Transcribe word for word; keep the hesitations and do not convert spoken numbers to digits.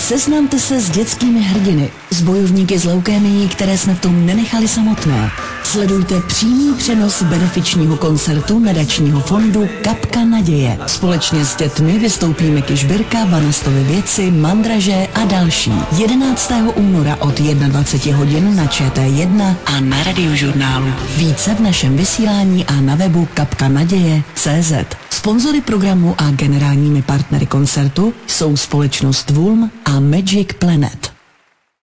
Seznamte se s dětskými hrdiny, s bojovníky s leukémií, které jsme v tom nenechali samotné. Sledujte přímý přenos benefičního koncertu nadačního fondu Kapka naděje. Společně s dětmi vystoupíme Kyšbirka, Vanastovy věci, Mandraže a další. jedenáctého února od dvacet jedna hodin na Č T jedna a na Radiožurnálu. Více v našem vysílání a na webu kapka naděje tečka cé zet. Sponzory programu a generálními partnery koncertu jsou společnost Vulm a Magic Planet.